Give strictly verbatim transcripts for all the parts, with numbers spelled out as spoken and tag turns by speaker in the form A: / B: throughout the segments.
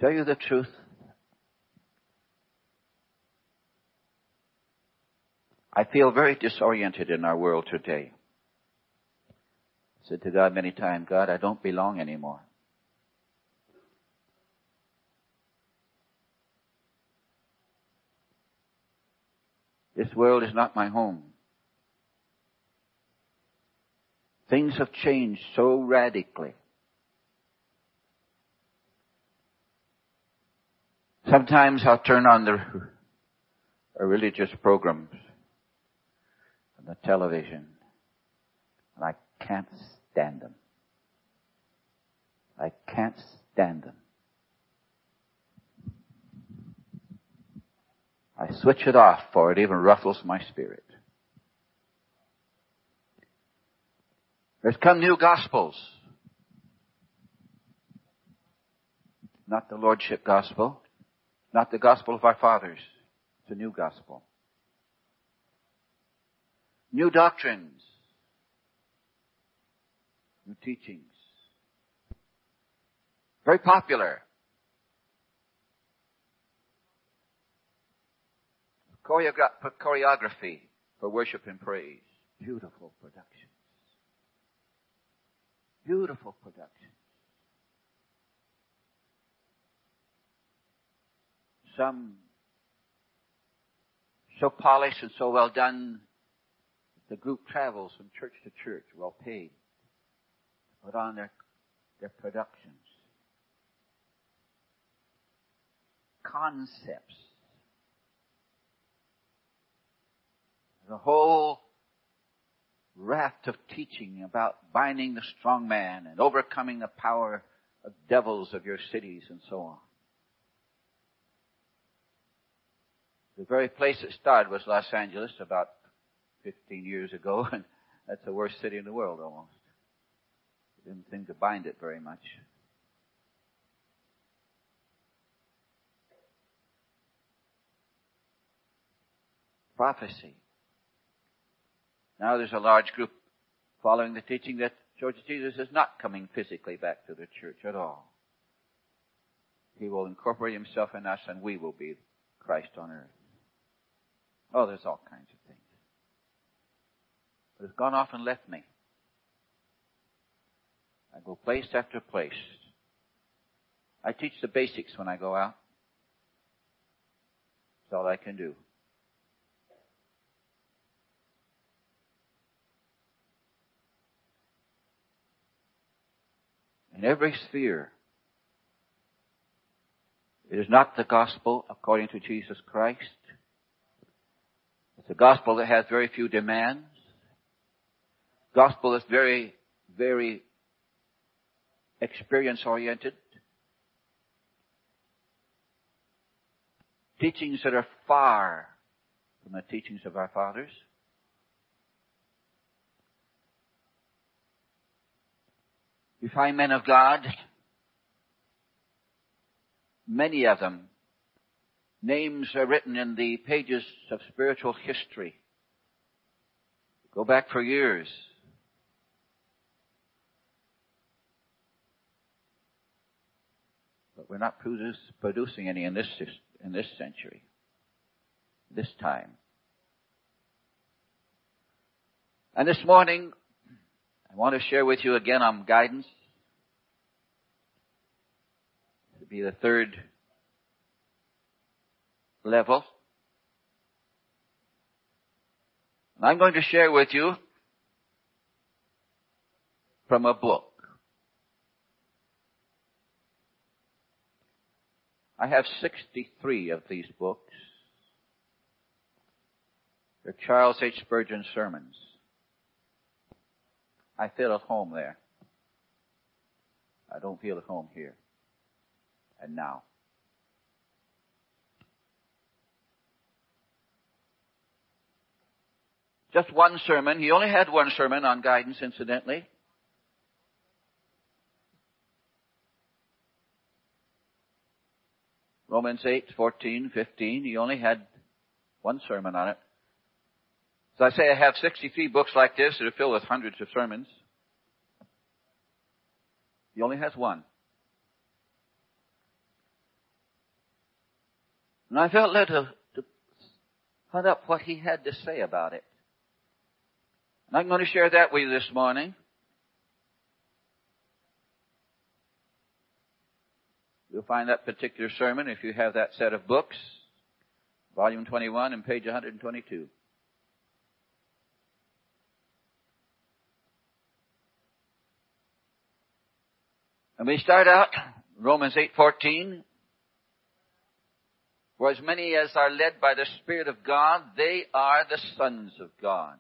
A: Tell you the truth, I feel very disoriented in our world today. I said to God many times, God, I don't belong anymore. This world is not my home. Things have changed so radically. Sometimes I'll turn on the uh, religious programs on the television, and I can't stand them. I can't stand them. I switch it off, for it even ruffles my spirit. There's come new gospels. Not the Lordship gospel. Not the gospel of our fathers. It's a new gospel. New doctrines. New teachings. Very popular. Choreogra- choreography for worship and praise. Beautiful productions. Beautiful productions. Some so polished and so well done, the group travels from church to church, well paid, put on their, their productions. Concepts. The whole raft of teaching about binding the strong man and overcoming the power of devils of your cities and so on. The very place it started was Los Angeles about fifteen years ago, and that's the worst city in the world almost. They didn't seem to bind it very much. Prophecy. Now there's a large group following the teaching that George Jesus is not coming physically back to the church at all. He will incorporate himself in us and we will be Christ on earth. Oh, there's all kinds of things. But it's gone off and left me. I go place after place. I teach the basics when I go out. That's all I can do. In every sphere, it is not the gospel according to Jesus Christ. It's a gospel that has very few demands. Gospel that's very, very experience-oriented. Teachings that are far from the teachings of our fathers. You find men of God, many of them, names are written in the pages of spiritual history. Go back for years. But we're not produce, producing any in this, in this century, this time. And this morning, I want to share with you again on guidance. This will be the third level. And I'm going to share with you from a book. I have sixty-three of these books. They're Charles H. Spurgeon sermons. I feel at home there. I don't feel at home here and now. Just one sermon. He only had one sermon on guidance, incidentally. Romans eight, fourteen, fifteen. He only had one sermon on it. So I say I have sixty-three books like this that are filled with hundreds of sermons. He only has one. And I felt led to, to hunt up what he had to say about it. And I'm going to share that with you this morning. You'll find that particular sermon if you have that set of books. Volume twenty-one and page one hundred twenty-two. And we start out, Romans eight fourteen. For as many as are led by the Spirit of God, they are the sons of God.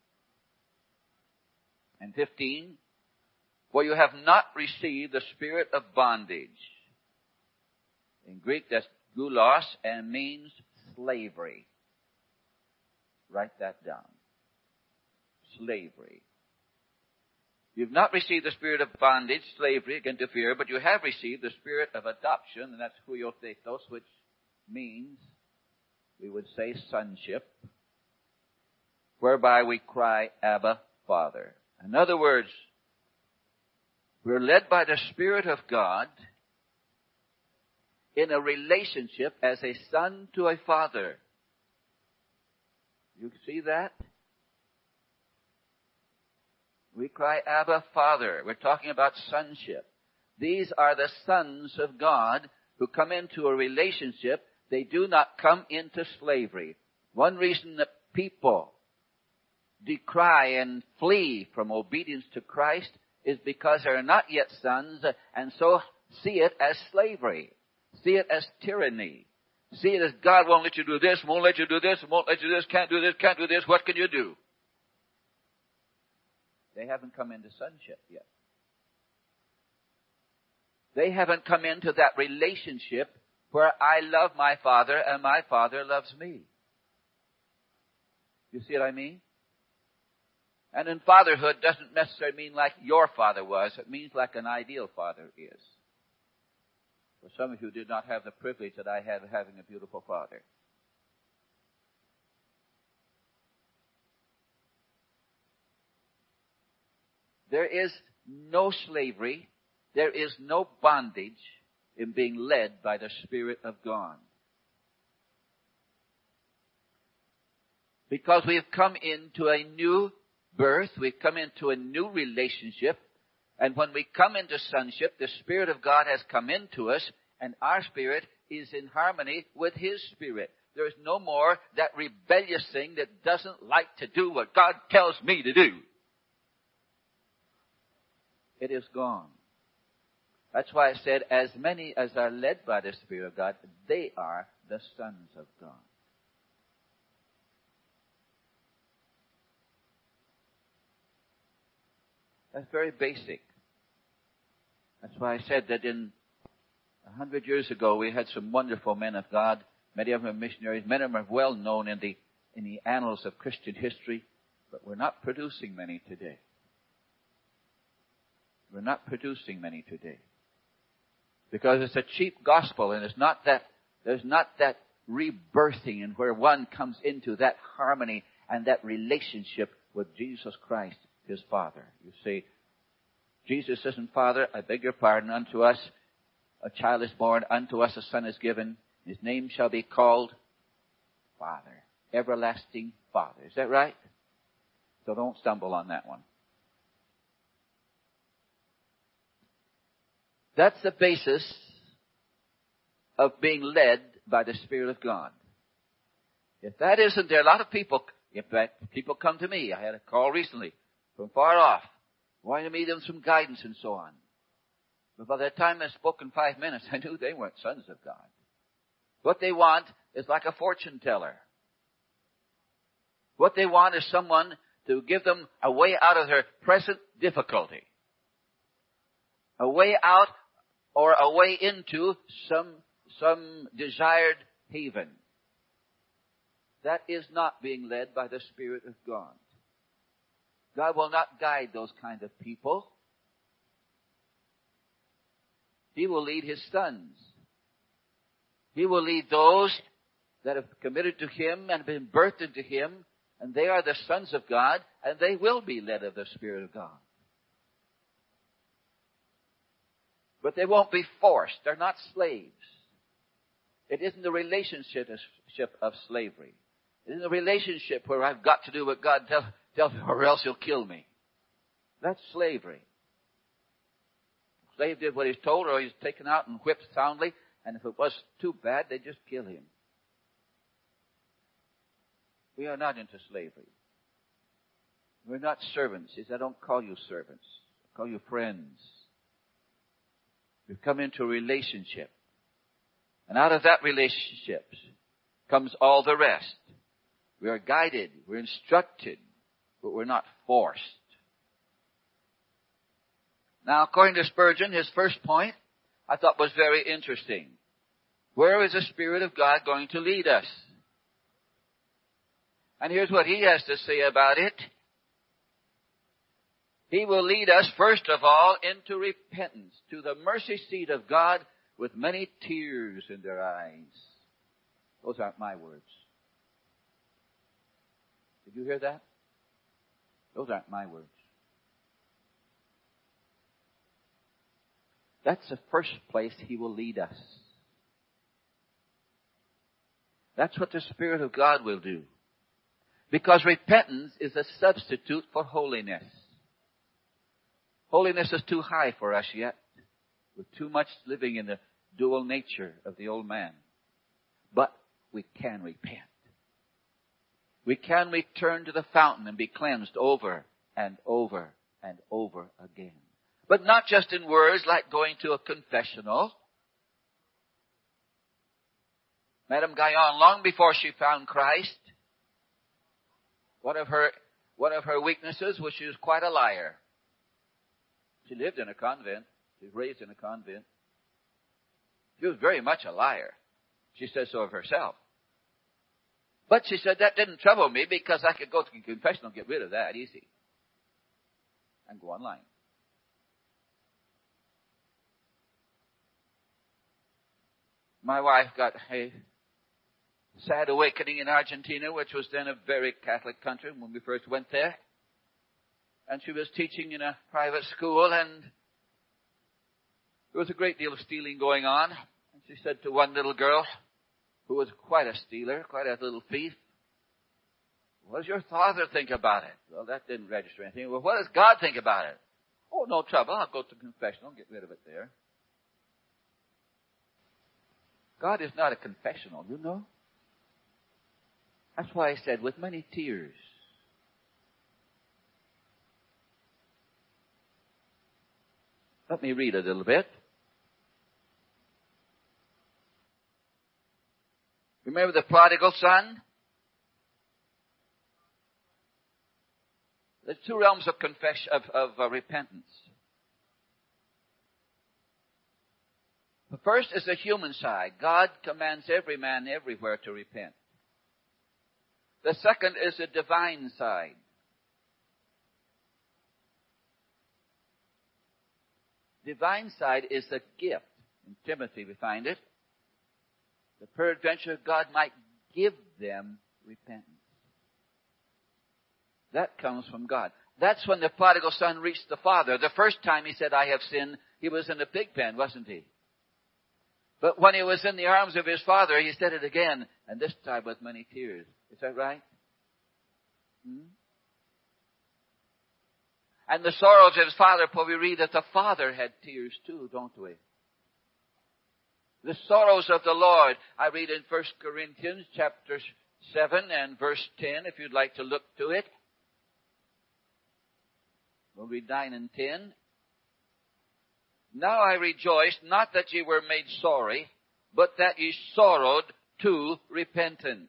A: And fifteen. For you have not received the spirit of bondage. In Greek, that's goulos and means slavery. Write that down. Slavery. You've not received the spirit of bondage, slavery, again to fear, but you have received the spirit of adoption, and that's huiothetos, which means, we would say, sonship, whereby we cry, Abba, Father. In other words, we're led by the Spirit of God in a relationship as a son to a father. You see that? We cry, Abba, Father. We're talking about sonship. These are the sons of God who come into a relationship. They do not come into slavery. One reason that people decry and flee from obedience to Christ is because they're not yet sons and so see it as slavery. See it as tyranny. See it as God won't let you do this, won't let you do this, won't let you do this, can't do this, can't do this. What can you do? They haven't come into sonship yet. They haven't come into that relationship where I love my Father and my Father loves me. You see what I mean? And in fatherhood doesn't necessarily mean like your father was. It means like an ideal father is. For some of you did not have the privilege that I had of having a beautiful father. There is no slavery. There is no bondage in being led by the Spirit of God. Because we have come into a new birth, we've come into a new relationship, and when we come into sonship, the Spirit of God has come into us, and our spirit is in harmony with His Spirit. There is no more that rebellious thing that doesn't like to do what God tells me to do. It is gone. That's why I said, as many as are led by the Spirit of God, they are the sons of God. That's very basic. That's why I said that in a hundred years ago we had some wonderful men of God. Many of them are missionaries. Many of them are well known in the in the annals of Christian history, but we're not producing many today. We're not producing many today. Because it's a cheap gospel, and it's not that, there's not that rebirthing and where one comes into that harmony and that relationship with Jesus Christ, His Father. You see, Jesus isn't Father, I beg your pardon, unto us a child is born, unto us a son is given, His name shall be called Father, everlasting Father. Is that right? So don't stumble on that one. That's the basis of being led by the Spirit of God. If that isn't there, a lot of people, in fact, people come to me. I had a call recently from far off, wanting me to give them some guidance and so on. But by the time I spoke in five minutes, I knew they weren't sons of God. What they want is like a fortune teller. What they want is someone to give them a way out of their present difficulty. A way out or a way into some, some desired haven. That is not being led by the Spirit of God. God will not guide those kind of people. He will lead His sons. He will lead those that have committed to Him and been birthed into Him, and they are the sons of God, and they will be led of the Spirit of God. But they won't be forced. They're not slaves. It isn't a relationship of slavery. It isn't a relationship where I've got to do what God tells, tells me or else He'll kill me. That's slavery. The slave did what he's told, or he's taken out and whipped soundly, and if it was too bad, they just kill him. We are not into slavery. We're not servants. He said, I don't call you servants. I call you friends. We've come into a relationship. And out of that relationship comes all the rest. We are guided. We're instructed. But we're not forced. Now, according to Spurgeon, his first point, I thought was very interesting. Where is the Spirit of God going to lead us? And here's what he has to say about it. He will lead us, first of all, into repentance, to the mercy seat of God with many tears in their eyes. Those aren't my words. Did you hear that? Those aren't my words. That's the first place He will lead us. That's what the Spirit of God will do. Because repentance is a substitute for holiness. Holiness is too high for us yet. We're too much living in the dual nature of the old man. But we can repent. We can return to the fountain and be cleansed over and over and over again. But not just in words like going to a confessional. Madame Guyon, long before she found Christ, one of her, one of her weaknesses was she was quite a liar. She lived in a convent. She was raised in a convent. She was very much a liar. She says so of herself. But she said that didn't trouble me because I could go to the confessional and get rid of that easy. And go online. My wife got a sad awakening in Argentina, which was then a very Catholic country when we first went there. And she was teaching in a private school, and there was a great deal of stealing going on. And she said to one little girl, who was quite a stealer, quite a little thief, what does your father think about it? Well, that didn't register anything. Well, what does God think about it? Oh, no trouble. I'll go to confessional and get rid of it there. God is not a confessional, you know. That's why I said, with many tears. Let me read a little bit. Remember the prodigal son? There's two realms of confession, of, of uh, repentance. The first is the human side. God commands every man everywhere to repent. The second is the divine side. Divine side is the gift. In Timothy we find it. The peradventure God might give them repentance. That comes from God. That's when the prodigal son reached the father. The first time he said, I have sinned, he was in the pig pen, wasn't he? But when he was in the arms of his father, he said it again, and this time with many tears. Is that right? Hmm? And the sorrows of his father, for we read that the father had tears too, don't we? The sorrows of the Lord. I read in First Corinthians chapter seven and verse ten, if you'd like to look to it. We'll read nine and ten. Now I rejoice, not that ye were made sorry, but that ye sorrowed to repentance.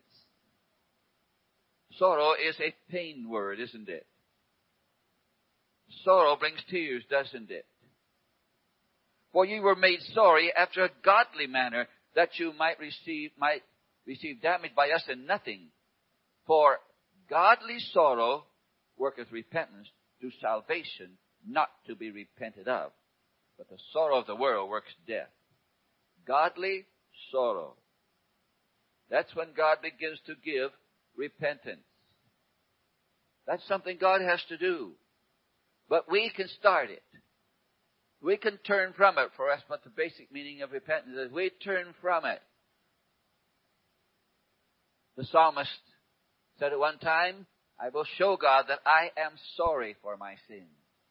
A: Sorrow is a pain word, isn't it? Sorrow brings tears, doesn't it? For ye were made sorry after a godly manner, that you might receive, might receive damage by us in nothing. For godly sorrow worketh repentance to salvation, not to be repented of. But the sorrow of the world works death. Godly sorrow. That's when God begins to give repentance. That's something God has to do. But we can start it. We can turn from it. For us, what the basic meaning of repentance is. We turn from it. The psalmist said at one time, I will show God that I am sorry for my sins.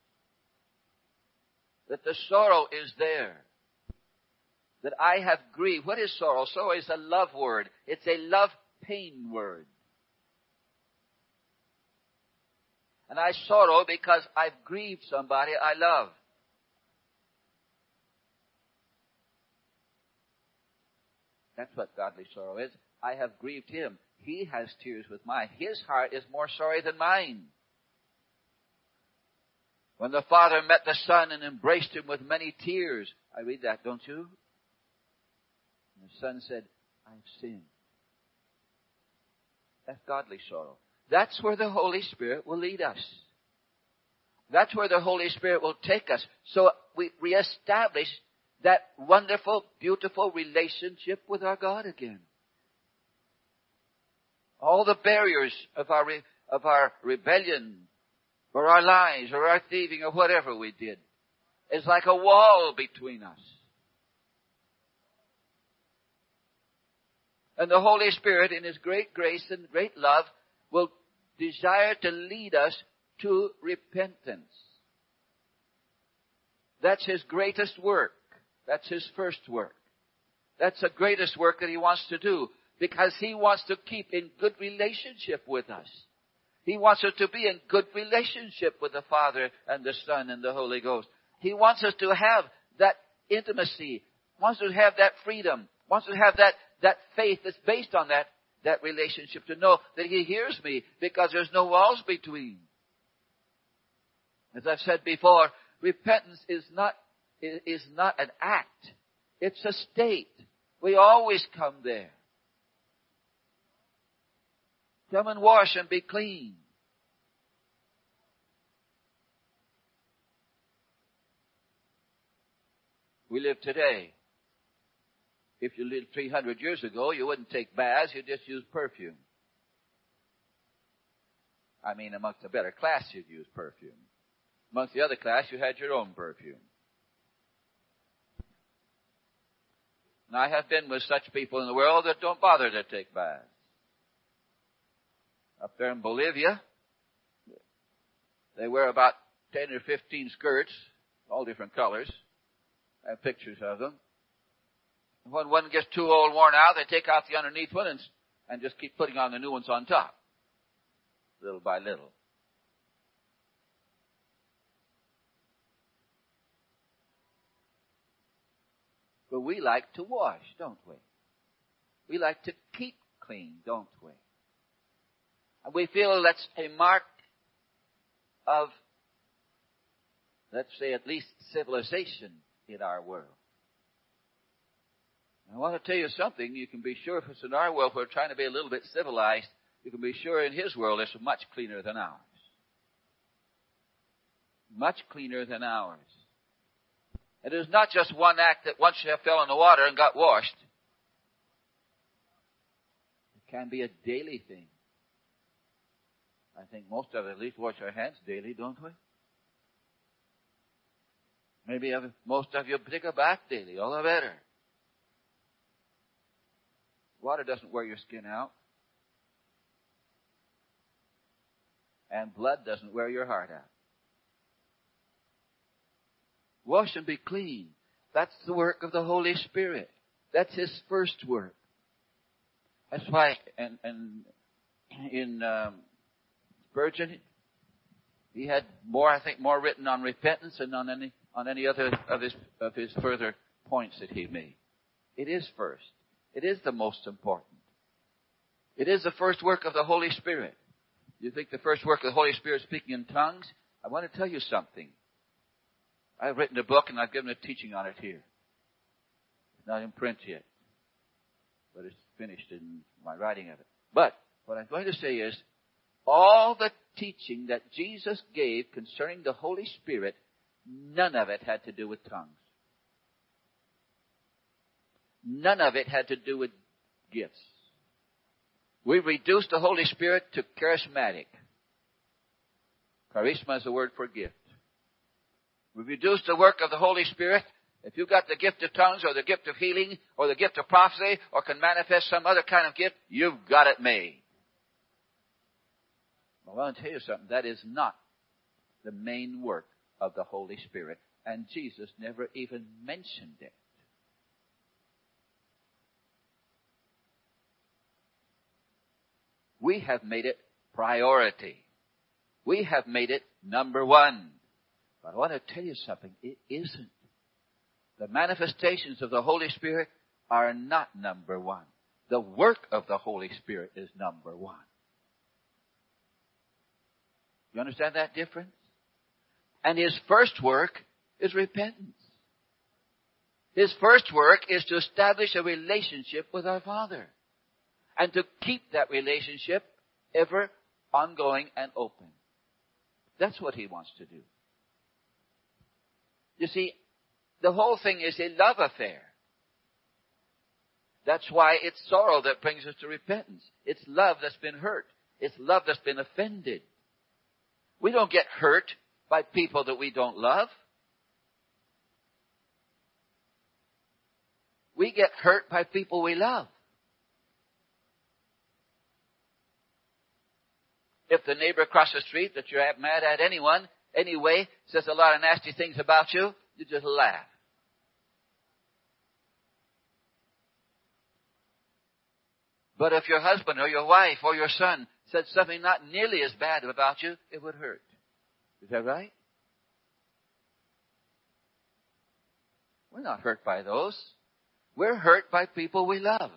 A: That the sorrow is there. That I have grieved. What is sorrow? Sorrow is a love word. It's a love pain word. And I sorrow because I've grieved somebody I love. That's what godly sorrow is. I have grieved him. He has tears with mine. His heart is more sorry than mine. When the Father met the Son and embraced him with many tears. I read that, don't you? And the Son said, I've sinned. That's godly sorrow. That's where the Holy Spirit will lead us. That's where the Holy Spirit will take us. So we reestablish that wonderful, beautiful relationship with our God again. All the barriers of our re- of our rebellion, or our lies, or our thieving, or whatever we did, is like a wall between us. And the Holy Spirit, in His great grace and great love, will desire to lead us to repentance. That's His greatest work. That's His first work. That's the greatest work that He wants to do, because He wants to keep in good relationship with us. He wants us to be in good relationship with the Father and the Son and the Holy Ghost. He wants us to have that intimacy, wants us to have that freedom, wants us to have that, that faith that's based on that, that relationship, to know that He hears me because there's no walls between. As I've said before, repentance is not, is not an act. It's a state. We always come there. Come and wash and be clean. We live today. If you lived three hundred years ago, you wouldn't take baths, you'd just use perfume. I mean, amongst the better class, you'd use perfume. Amongst the other class, you had your own perfume. And I have been with such people in the world that don't bother to take baths. Up there in Bolivia, they wear about ten or fifteen skirts, all different colors. I have pictures of them. And when one gets too old, worn out, they take out the underneath one and, and just keep putting on the new ones on top, little by little. But we like to wash, don't we? We like to keep clean, don't we? And we feel that's a mark of, let's say, at least civilization in our world. I want to tell you something. You can be sure if it's in our world, we're trying to be a little bit civilized. You can be sure in His world it's much cleaner than ours. Much cleaner than ours. It is not just one act that once you have fell in the water and got washed. It can be a daily thing. I think most of us at least wash our hands daily, don't we? Maybe most of you take a bath daily, all the better. Water doesn't wear your skin out. And blood doesn't wear your heart out. Wash and be clean. That's the work of the Holy Spirit. That's His first work. That's why, and, and in um, Spurgeon, he had more, I think, more written on repentance than on any on any other of his of his further points that he made. It is first. It is the most important. It is the first work of the Holy Spirit. You think the first work of the Holy Spirit is speaking in tongues? I want to tell you something. I've written a book and I've given a teaching on it here. It's not in print yet, but it's finished in my writing of it. But what I'm going to say is, all the teaching that Jesus gave concerning the Holy Spirit, none of it had to do with tongues. None of it had to do with gifts. We reduced the Holy Spirit to charismatic. Charisma is the word for gift. We reduced the work of the Holy Spirit If you've got the gift of tongues or the gift of healing or the gift of prophecy or can manifest some other kind of gift, you've got it made. Well, I want to tell you something. That is not the main work of the Holy Spirit. And Jesus never even mentioned it. We have made it priority. We have made it number one. But I want to tell you something. It isn't. The manifestations of the Holy Spirit are not number one. The work of the Holy Spirit is number one. You understand that difference? And His first work is repentance. His first work is to establish a relationship with our Father. And to keep that relationship ever ongoing and open. That's what He wants to do. You see, the whole thing is a love affair. That's why it's sorrow that brings us to repentance. It's love that's been hurt. It's love that's been offended. We don't get hurt by people that we don't love. We get hurt by people we love. If the neighbor across the street that you're mad at anyone, anyway, says a lot of nasty things about you, you just laugh. But if your husband or your wife or your son said something not nearly as bad about you, it would hurt. Is that right? We're not hurt by those. We're hurt by people we love.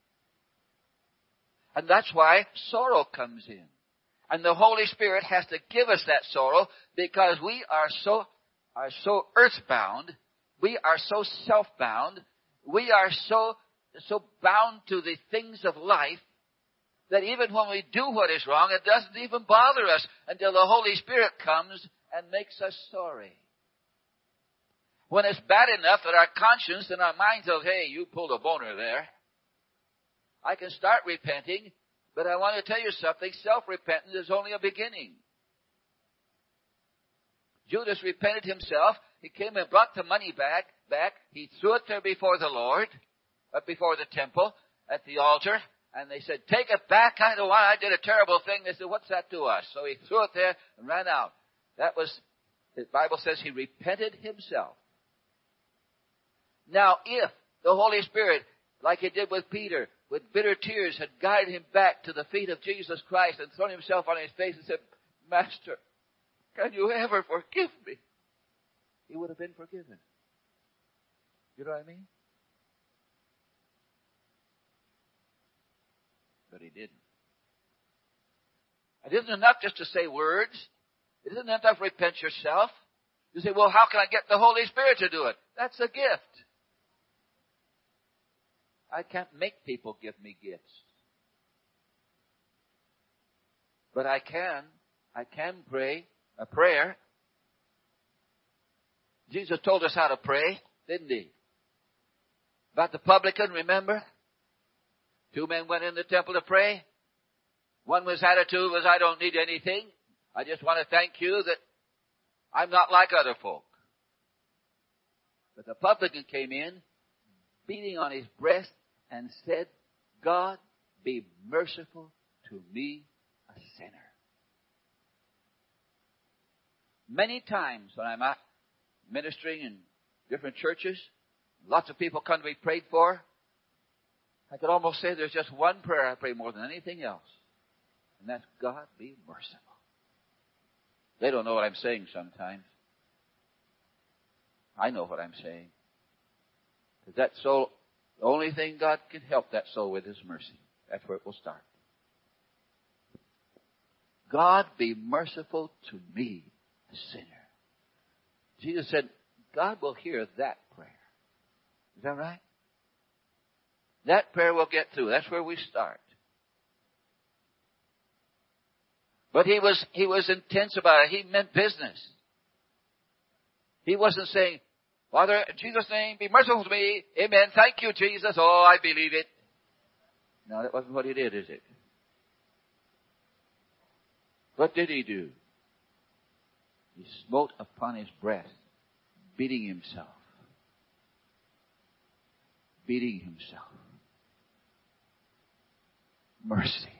A: And that's why sorrow comes in. And the Holy Spirit has to give us that sorrow because we are so, are so earthbound. We are so self-bound. We are so, so bound to the things of life that even when we do what is wrong, it doesn't even bother us until the Holy Spirit comes and makes us sorry. When it's bad enough that our conscience and our mind says, hey, you pulled a boner there. I can start repenting, but I want to tell you something. Self-repentance is only a beginning. Judas repented himself. He came and brought the money back. Back. He threw it there before the Lord, uh, before the temple, at the altar. And they said, take it back. I know why I did a terrible thing. They said, what's that to us? So he threw it there and ran out. That was, the Bible says he repented himself. Now, if the Holy Spirit, like He did with Peter, with bitter tears, had guided him back to the feet of Jesus Christ and thrown himself on his face and said, Master, can you ever forgive me? He would have been forgiven. You know what I mean? But he didn't. It isn't enough just to say words. It isn't enough to repent yourself. You say, well, how can I get the Holy Spirit to do it? That's a gift. I can't make people give me gifts. But I can, I can pray a prayer. Jesus told us how to pray, didn't He? About the publican, remember? Two men went in the temple to pray. One was attitude was, I don't need anything. I just want to thank you that I'm not like other folk. But the publican came in, beating on his breast, and said, God, be merciful to me, a sinner. Many times when I'm out ministering in different churches, lots of people come to be prayed for, I could almost say there's just one prayer I pray more than anything else. And that's, God, be merciful. They don't know what I'm saying sometimes. I know what I'm saying. Because that soul, the only thing God can help that soul with is mercy. That's where it will start. God, be merciful to me, a sinner. Jesus said, God will hear that prayer. Is that right? That prayer will get through. That's where we start. But he was, he was intense about it. He meant business. He wasn't saying, Father, in Jesus' name, be merciful to me. Amen. Thank you, Jesus. Oh, I believe it. No, that wasn't what he did, is it? What did he do? He smote upon his breast, beating himself. beating himself. Mercy.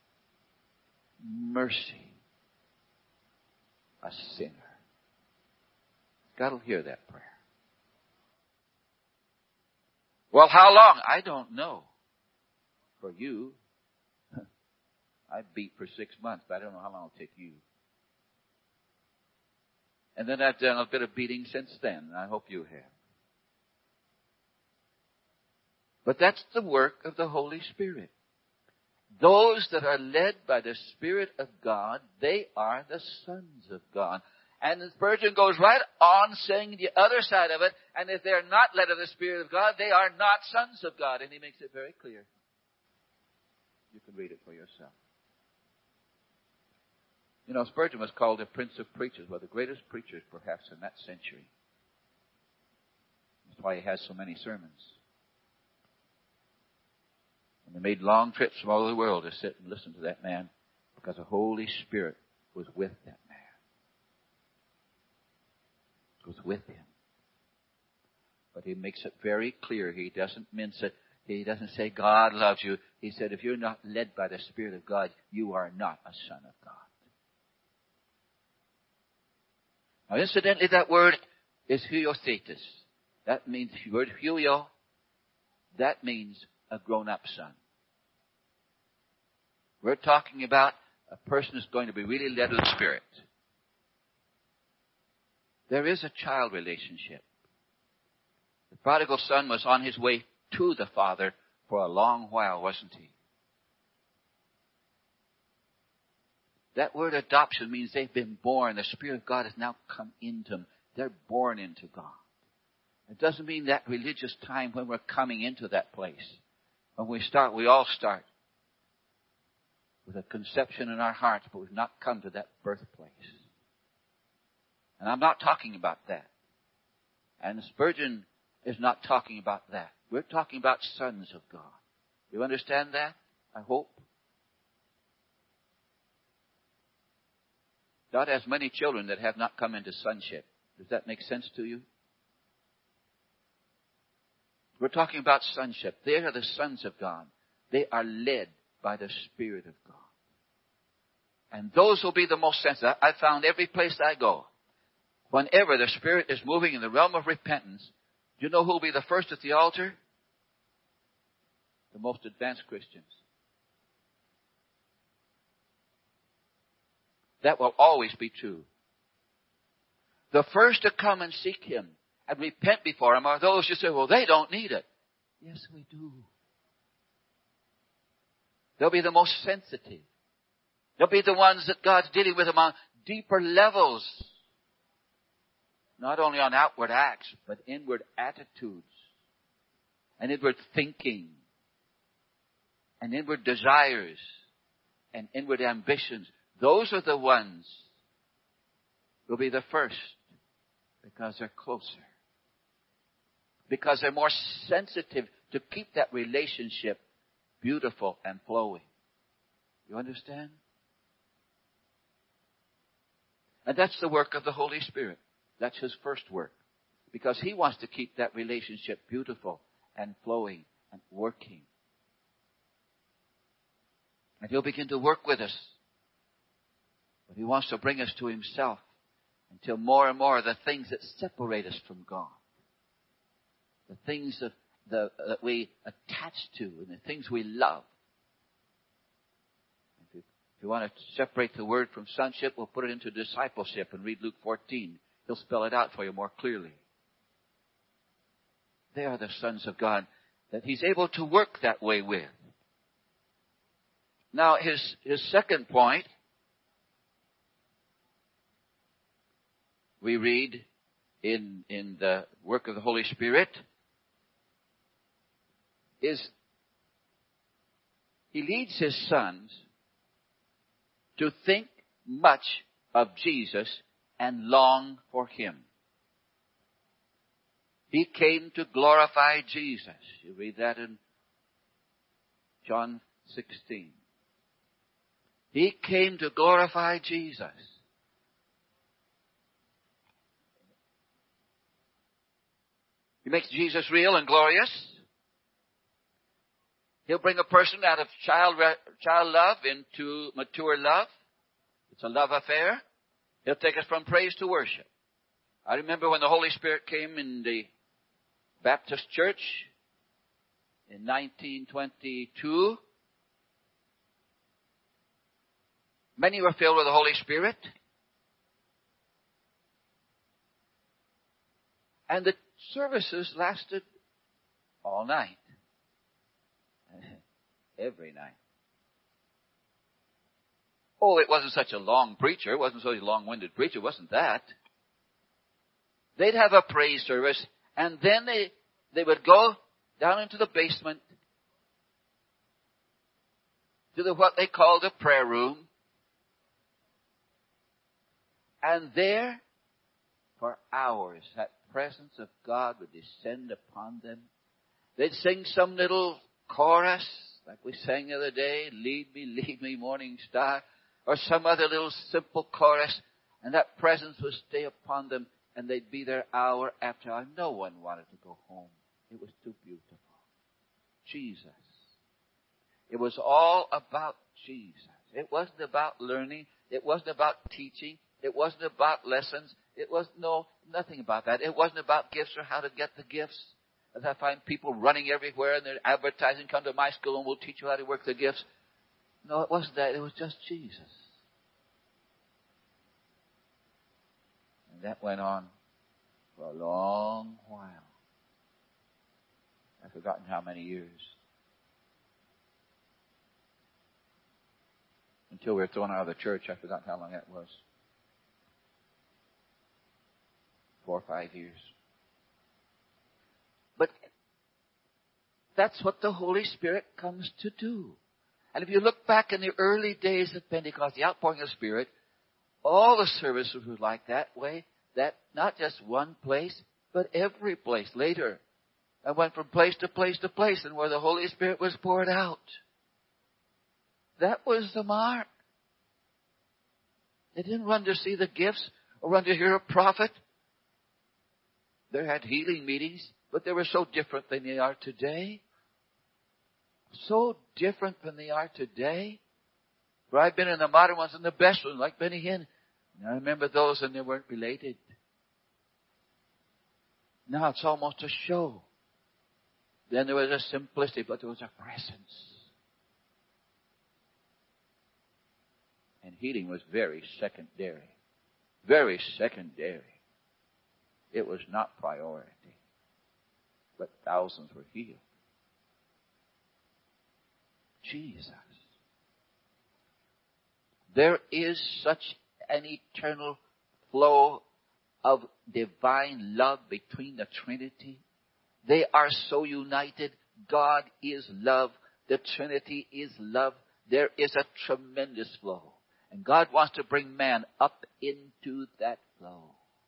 A: Mercy. A sinner. God will hear that prayer. Well, how long? I don't know. For you, I beat for six months, but I don't know how long it'll take you. And then I've done a bit of beating since then, and I hope you have. But that's the work of the Holy Spirit. Those that are led by the Spirit of God, they are the sons of God. And Spurgeon goes right on saying the other side of it, and if they're not led of the Spirit of God, they are not sons of God. And he makes it very clear. You can read it for yourself. You know, Spurgeon was called the Prince of Preachers, one of the greatest preachers perhaps in that century. That's why he has so many sermons. And they made long trips from all over the world to sit and listen to that man because the Holy Spirit was with that man. It was with him. But he makes it very clear. He doesn't mince it. He doesn't say God loves you. He said if you're not led by the Spirit of God, you are not a son of God. Now, incidentally, that word is huiothetes. That means, the word huio, that means a grown-up son. We're talking about a person who's going to be really led of the Spirit. There is a child relationship. The prodigal son was on his way to the Father for a long while, wasn't he? That word adoption means they've been born. The Spirit of God has now come into them. They're born into God. It doesn't mean that religious time when we're coming into that place. When we start, we all start with a conception in our hearts, but we've not come to that birthplace. And I'm not talking about that. And Spurgeon is not talking about that. We're talking about sons of God. You understand that? I hope. God has many children that have not come into sonship. Does that make sense to you? We're talking about sonship. They are the sons of God. They are led by the Spirit of God. And those will be the most sensitive. I found every place I go, whenever the Spirit is moving in the realm of repentance, do you know who will be the first at the altar? The most advanced Christians. That will always be true. The first to come and seek Him and repent before Him are those who say, well, they don't need it. Yes, we do. They'll be the most sensitive. They'll be the ones that God's dealing with them on deeper levels. Not only on outward acts, but inward attitudes. And inward thinking. And inward desires. And inward ambitions. Those are the ones who will be the first because they're closer. Because they're more sensitive to keep that relationship beautiful and flowing. You understand? And that's the work of the Holy Spirit. That's His first work. Because He wants to keep that relationship beautiful and flowing and working. And He'll begin to work with us. But He wants to bring us to Himself until more and more the things that separate us from God, the things that, the, that we attach to and the things we love. If you, if you want to separate the word from sonship, we'll put it into discipleship and read Luke fourteen. He'll spell it out for you more clearly. They are the sons of God that He's able to work that way with. Now, his, his second point, we read in, in the work of the Holy Spirit, is He leads His sons to think much of Jesus and long for Him. He came to glorify Jesus. You read that in John sixteen. He came to glorify Jesus. He makes Jesus real and glorious. He'll bring a person out of child, child love into mature love. It's a love affair. He'll take us from praise to worship. I remember when the Holy Spirit came in the Baptist Church in nineteen twenty-two. Many were filled with the Holy Spirit. And the services lasted all night. Every night. Oh, it wasn't such a long preacher. It wasn't such a long-winded preacher. It wasn't that. They'd have a praise service, and then they, they would go down into the basement to the what they called the prayer room. And there, for hours, that presence of God would descend upon them. They'd sing some little chorus, like we sang the other day, Lead Me, Lead Me, Morning Star, or some other little simple chorus, and that presence would stay upon them, and they'd be there hour after hour. No one wanted to go home. It was too beautiful. Jesus. It was all about Jesus. It wasn't about learning. It wasn't about teaching. It wasn't about lessons. It was no, nothing about that. It wasn't about gifts or how to get the gifts. As I find people running everywhere and they're advertising, come to my school and we'll teach you how to work the gifts. No, it wasn't that. It was just Jesus. And that went on for a long while. I've forgotten how many years. Until we were thrown out of the church, I forgot how long that was. Four or five years. But that's what the Holy Spirit comes to do. And if you look back in the early days of Pentecost, the outpouring of the Spirit, all the services were like that way, that not just one place, but every place later. I went from place to place to place, and where the Holy Spirit was poured out. That was the mark. They didn't run to see the gifts or run to hear a prophet. They had healing meetings, but they were so different than they are today. So different than they are today. For I've been in the modern ones and the best ones, like Benny Hinn. And I remember those and they weren't related. Now it's almost a show. Then there was a simplicity, but there was a presence. And healing was very secondary. Very secondary. It was not priority. But thousands were healed. Jesus. There is such an eternal flow of divine love between the Trinity. They are so united. God is love. The Trinity is love. There is a tremendous flow. And God wants to bring man up into that flow.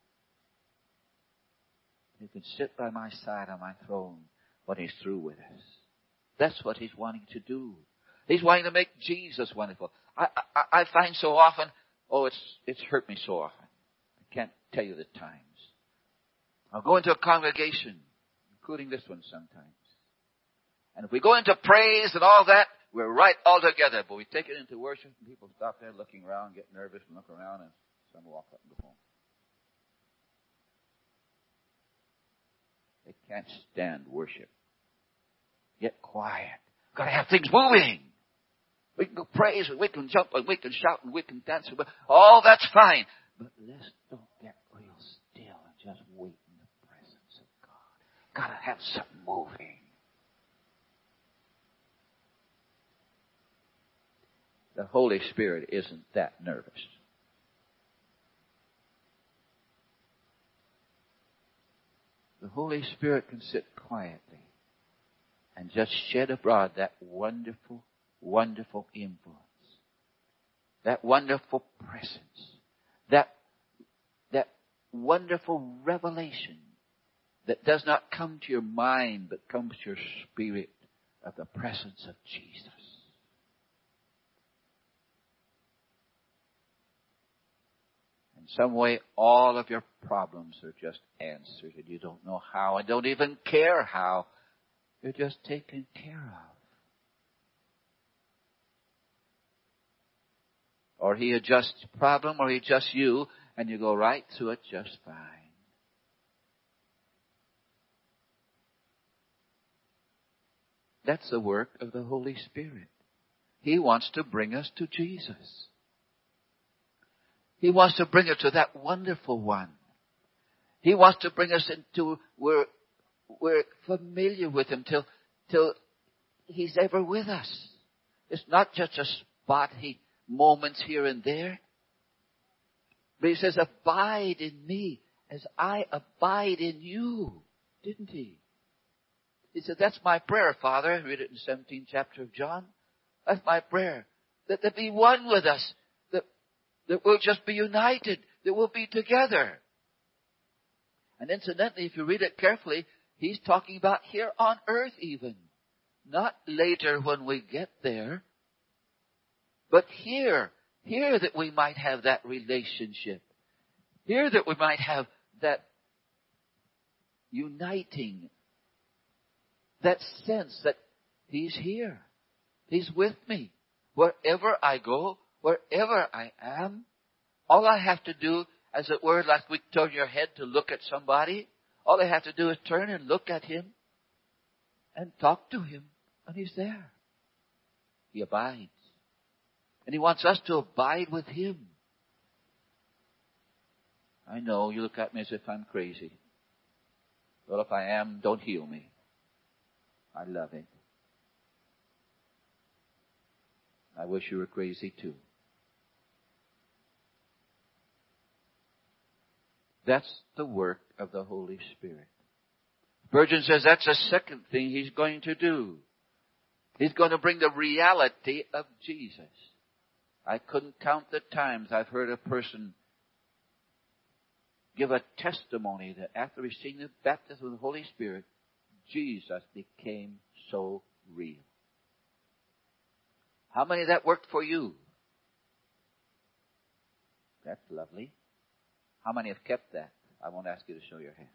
A: You can sit by my side on my throne when He's through with us. That's what He's wanting to do. He's wanting to make Jesus wonderful. I, I, I find so often, oh, it's, it's hurt me so often. I can't tell you the times. I'll go into a congregation, including this one sometimes. And if we go into praise and all that, we're right all together. But we take it into worship and people stop there looking around, get nervous and look around and some walk up and go home. They can't stand worship. Get quiet. Got to have things moving. We can go praise and we can jump and we can shout and we can dance. All that's fine. But let's don't get real still and just wait in the presence of God. Got to have something moving. The Holy Spirit isn't that nervous. The Holy Spirit can sit quietly and just shed abroad that wonderful, wonderful influence. That wonderful presence. That, that wonderful revelation that does not come to your mind but comes to your spirit of the presence of Jesus. In some way, all of your problems are just answered, and you don't know how, and don't even care how. You're just taken care of. or He adjusts the problem, or He adjusts you, and you go right through it just fine. That's the work of the Holy Spirit. He wants to bring us to Jesus. He wants to bring us to that wonderful one. He wants to bring us into where we're familiar with Him till, till He's ever with us. It's not just a spotty moments here and there. But He says, abide in me as I abide in you. Didn't He? He said, that's my prayer, Father. Read it in the seventeenth chapter of John. That's my prayer. That there be one with us. That, that we'll just be united. That we'll be together. And incidentally, if you read it carefully, He's talking about here on earth even. Not later when we get there. But here. Here that we might have that relationship. Here that we might have that uniting. That sense that He's here. He's with me. Wherever I go, wherever I am, all I have to do, as it were, like we turn your head to look at somebody, all I have to do is turn and look at Him and talk to Him, and He's there. He abides. And He wants us to abide with Him. I know you look at me as if I'm crazy. Well, if I am, don't heal me. I love it. I wish you were crazy too. That's the work of the Holy Spirit. Spurgeon says that's the second thing He's going to do. He's going to bring the reality of Jesus. I couldn't count the times I've heard a person give a testimony that after receiving the baptism of the Holy Spirit, Jesus became so real. How many of that worked for you? That's lovely. How many have kept that? I won't ask you to show your hand.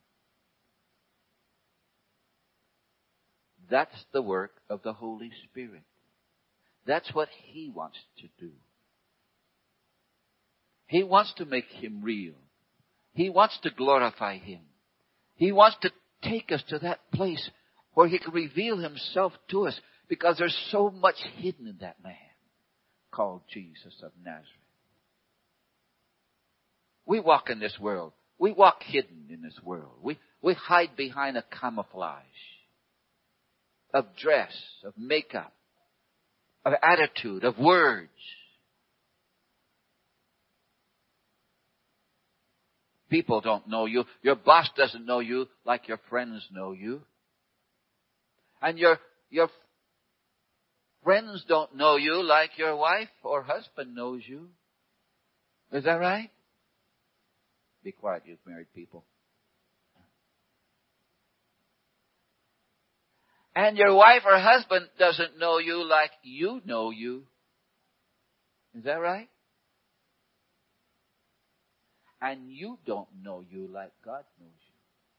A: That's the work of the Holy Spirit. That's what He wants to do. He wants to make Him real. He wants to glorify Him. He wants to take us to that place where He can reveal Himself to us, because there's so much hidden in that man called Jesus of Nazareth. We walk in this world. We walk hidden in this world. We, we hide behind a camouflage of dress, of makeup, of attitude, of words. People don't know you. Your boss doesn't know you like your friends know you. And your, your friends don't know you like your wife or husband knows you. Is that right? Be quiet, you married people. And your wife or husband doesn't know you like you know you. Is that right? And you don't know you like God knows you.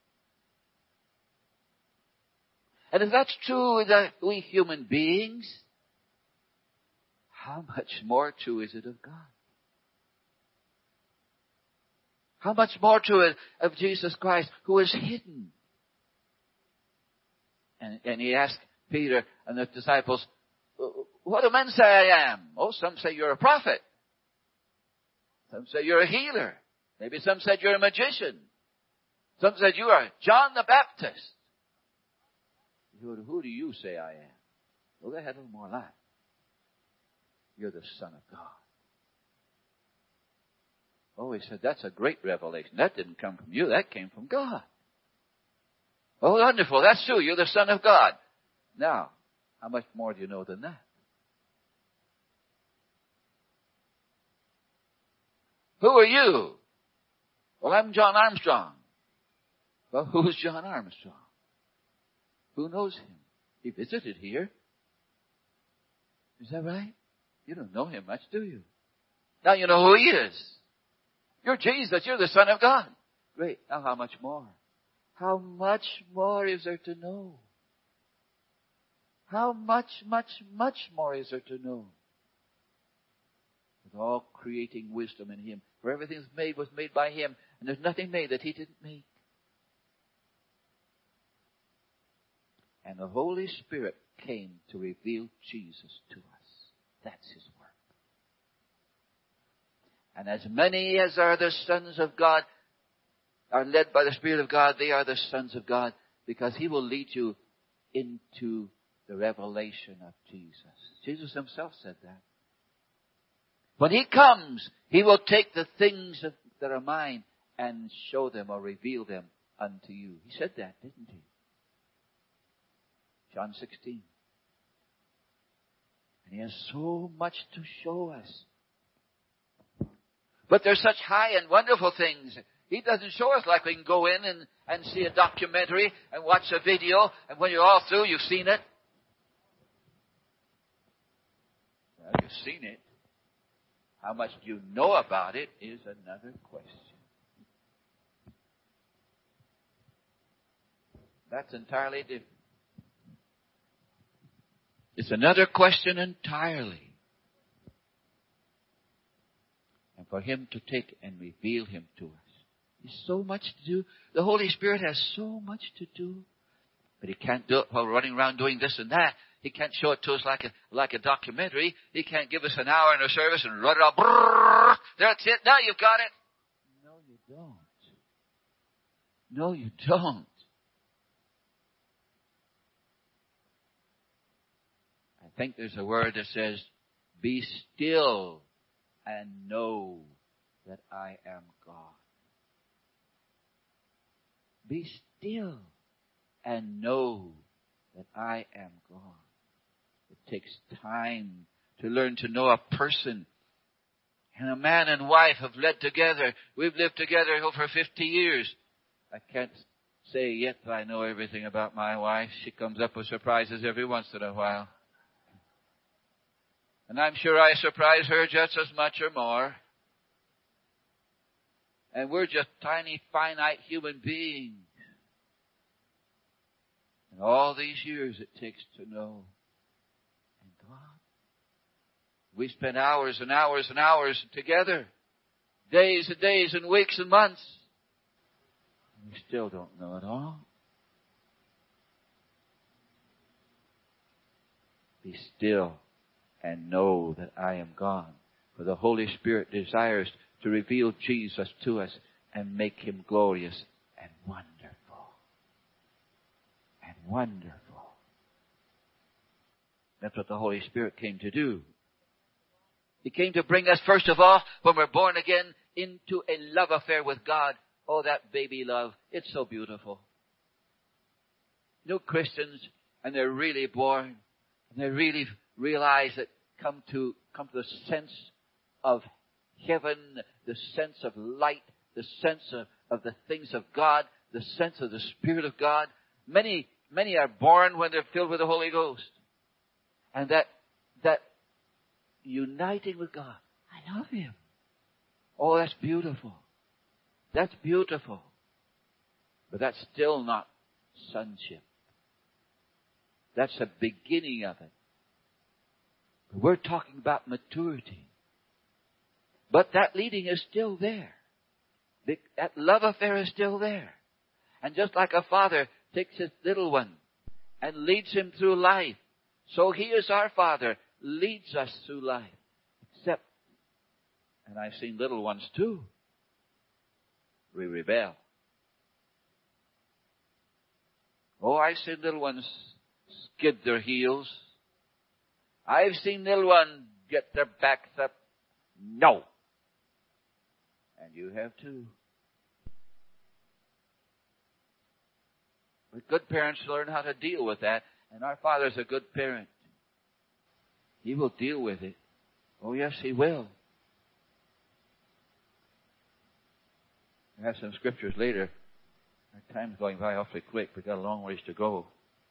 A: And if that's true with we human beings, how much more true is it of God? How much more true is of Jesus Christ, who is hidden? And, and He asked Peter and the disciples, what do men say I am? Oh, some say you're a prophet. Some say you're a healer. Maybe some said you're a magician. Some said you are John the Baptist. Who, who do you say I am? Well, they had a little more life. You're the Son of God. Oh, he said, that's a great revelation. That didn't come from you. That came from God. Oh, wonderful. That's true. You're the Son of God. Now, how much more do you know than that? Who are you? Well, I'm John Armstrong. Well, who's John Armstrong? Who knows him? He visited here. Is that right? You don't know him much, do you? Now you know who he is. You're Jesus. You're the Son of God. Great. Now how much more? How much more is there to know? How much, much, much more is there to know? with all creating wisdom in Him. For everything that's made was made by Him, and there's nothing made that He didn't make. And the Holy Spirit came to reveal Jesus to us. That's His work. And as many as are the sons of God, are led by the Spirit of God, they are the sons of God, because He will lead you into the revelation of Jesus. Jesus Himself said that. When He comes, He will take the things that are mine and show them or reveal them unto you. He said that, didn't He? John sixteen. And He has so much to show us. But there's such high and wonderful things. He doesn't show us like we can go in and, and see a documentary and watch a video, and when you're all through, you've seen it. Well, you've seen it. How much do you know about it is another question. That's entirely different. It's another question entirely. And for Him to take and reveal Him to us. There's so much to do. The Holy Spirit has so much to do. But He can't do it while running around doing this and that. He can't show it to us like a, like a documentary. He can't give us an hour in a service and run it out. Brrr, that's it. Now you've got it. No, you don't. No, you don't. I think there's a word that says, be still and know that I am God. Be still and know that I am God. It takes time to learn to know a person. And a man and wife have led together. We've lived together over fifty years. I can't say yet that I know everything about my wife. She comes up with surprises every once in a while. And I'm sure I surprise her just as much or more. And we're just tiny, finite human beings. And all these years it takes to know. And God, we spend hours and hours and hours together. Days and days and weeks and months. And we still don't know it all. Be still and know that I am God. For the Holy Spirit desires to reveal Jesus to us and make Him glorious and wonderful. And wonderful. That's what the Holy Spirit came to do. He came to bring us, first of all, when we're born again, into a love affair with God. Oh, that baby love. It's so beautiful. You know, Christians, and they're really born, and they really realize that come to, come to the sense of heaven, the sense of light, the sense of, of the things of God, the sense of the Spirit of God. Many, many are born when they're filled with the Holy Ghost. And that, that uniting with God. I love Him. Oh, that's beautiful. That's beautiful. But that's still not sonship. That's the beginning of it. We're talking about maturity. But that leading is still there. That love affair is still there. And just like a father takes his little one and leads him through life, so He is our Father, leads us through life. Except, and I've seen little ones too, we rebel. Oh, I've seen little ones skid their heels. I've seen little ones get their backs up. No. And you have too. But good parents learn how to deal with that. And our Father's a good parent. He will deal with it. Oh, yes, He will. I have some scriptures later. Our time's going by awfully quick. We've got a long ways to go.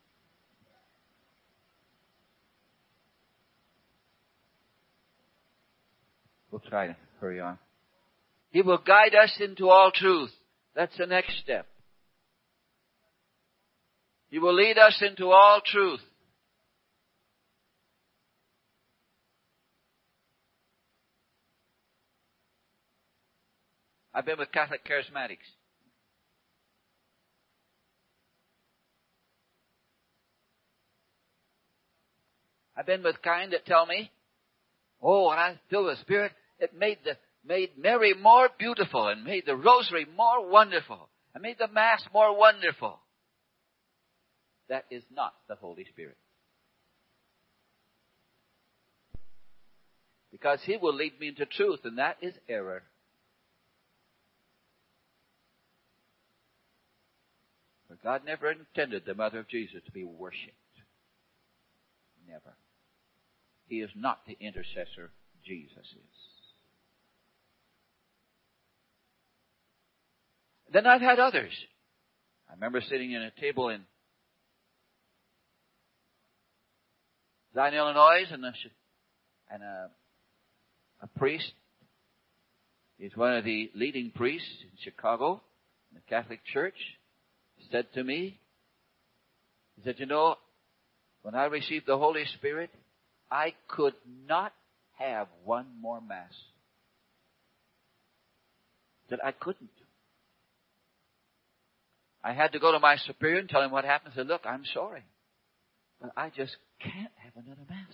A: We'll try to hurry on. He will guide us into all truth. That's the next step. He will lead us into all truth. I've been with Catholic charismatics. I've been with kind that tell me, oh, when I feel the Spirit, it made the made Mary more beautiful and made the rosary more wonderful and made the Mass more wonderful. That is not the Holy Spirit. Because He will lead me into truth, and that is error. For God never intended the mother of Jesus to be worshipped. Never. He is not the intercessor. Jesus is. Then I've had others. I remember sitting in a table in Zion, Illinois, and a, and a, a priest, he's one of the leading priests in Chicago, in the Catholic Church, said to me, he said, you know, when I received the Holy Spirit, I could not have one more Mass. He said, I couldn't. I had to go to my superior and tell him what happened. I said, look, I'm sorry, but I just can't have another Mass.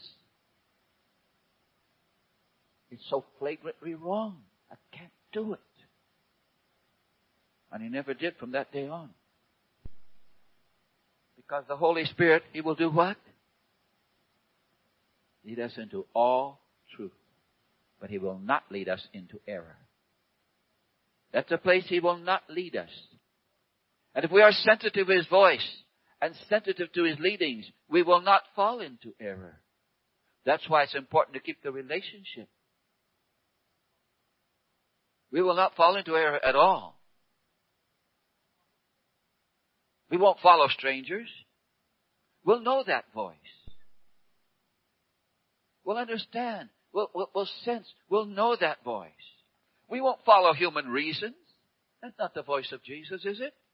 A: It's so flagrantly wrong. I can't do it. And he never did from that day on. Because the Holy Spirit, He will do what? Lead us into all truth. But He will not lead us into error. That's a place He will not lead us. And if we are sensitive to His voice and sensitive to His leadings, we will not fall into error. That's why it's important to keep the relationship. We will not fall into error at all. We won't follow strangers. We'll know that voice. We'll understand. We'll, we'll, we'll sense. We'll know that voice. We won't follow human reasons. That's not the voice of Jesus, is it?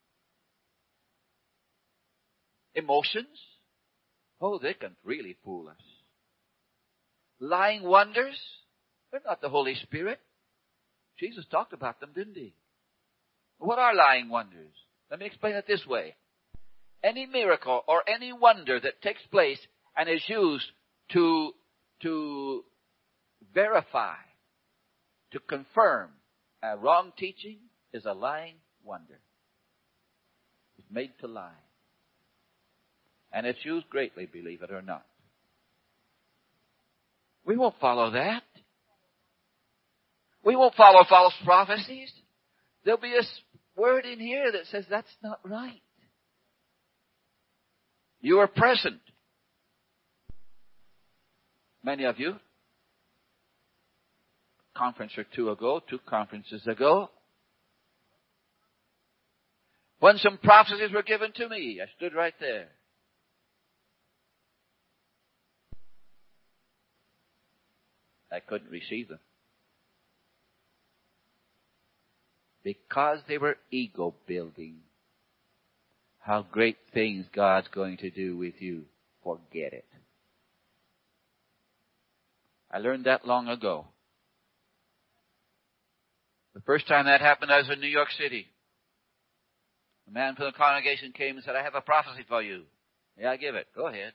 A: Emotions? Oh, they can really fool us. Lying wonders? They're not the Holy Spirit. Jesus talked about them, didn't He? What are lying wonders? Let me explain it this way. Any miracle or any wonder that takes place and is used to, to verify, to confirm a wrong teaching is a lying wonder. It's made to lie. And it's used greatly, believe it or not. We won't follow that. We won't follow false prophecies. There'll be a word in here that says that's not right. You were present. Many of you. Conference or two ago, two conferences ago. When some prophecies were given to me, I stood right there. I couldn't receive them. Because they were ego building. How great things God's going to do with you. Forget it. I learned that long ago. The first time that happened, I was in New York City. A man from the congregation came and said, I have a prophecy for you. Yeah, I give it. Go ahead.